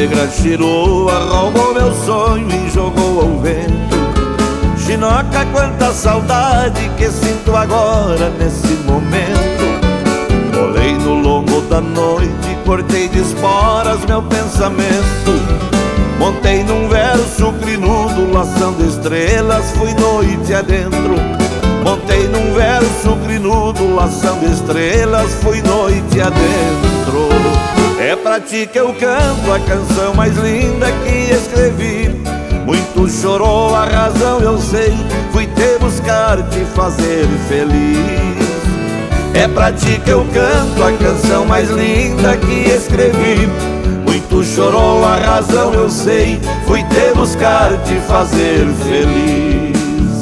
negra chirua roubou meu sonho e jogou ao vento. Chinoca, quanta saudade que sinto agora nesse momento. Rolei no longo da noite, cortei de esporas meu pensamento. Montei num verso crinudo, laçando estrelas, fui noite adentro. Montei num verso crinudo, laçando estrelas, fui noite adentro. É pra ti que eu canto a canção mais linda que escrevi. Muito chorou a razão, eu sei, fui te buscar, te fazer feliz. É pra ti que eu canto a canção mais linda que escrevi. Muito chorou a razão, eu sei, fui te buscar, te fazer feliz.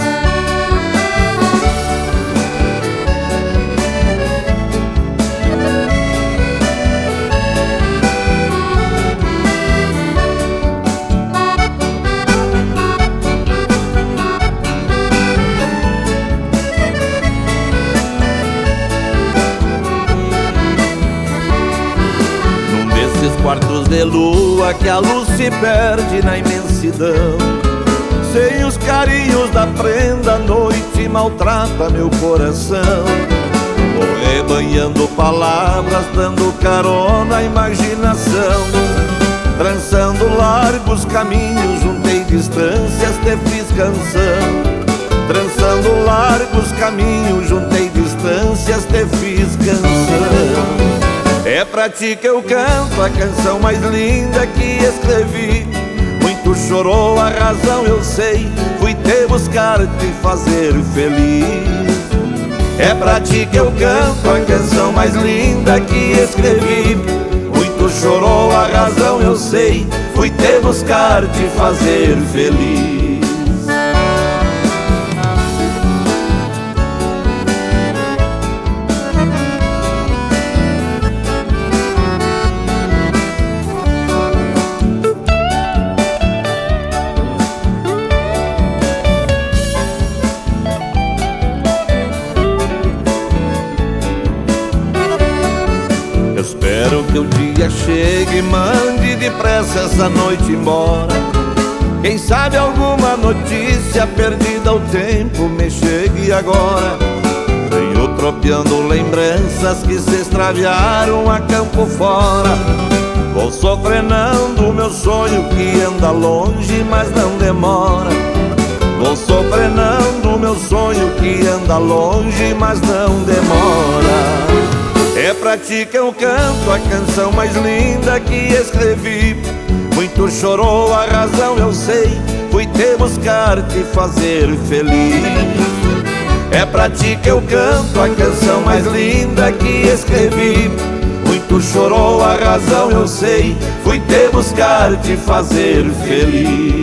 Quartos de lua que a luz se perde na imensidão. Sem os carinhos da prenda, a noite maltrata meu coração. Vou rebanhando palavras, dando carona à imaginação. Trançando largos caminhos, juntei distâncias, te fiz canção. Trançando largos caminhos, juntei distâncias, te fiz canção. É pra ti que eu canto a canção mais linda que escrevi. Muito chorou a razão, eu sei, fui te buscar, te fazer feliz. É pra ti que eu canto a canção mais linda que escrevi. Muito chorou a razão, eu sei, fui te buscar, te fazer feliz. Espero que o dia chegue e mande depressa essa noite embora. Quem sabe alguma notícia perdida ao tempo me chegue agora. Venho tropeando lembranças que se extraviaram a campo fora. Vou sofrenando o meu sonho que anda longe, mas não demora. Vou sofrenando o meu sonho que anda longe, mas não demora. É pra ti que eu canto a canção mais linda que escrevi. Muito chorou a razão, eu sei, fui te buscar, te fazer feliz. É pra ti que eu canto a canção mais linda que escrevi. Muito chorou a razão, eu sei, fui te buscar, te fazer feliz.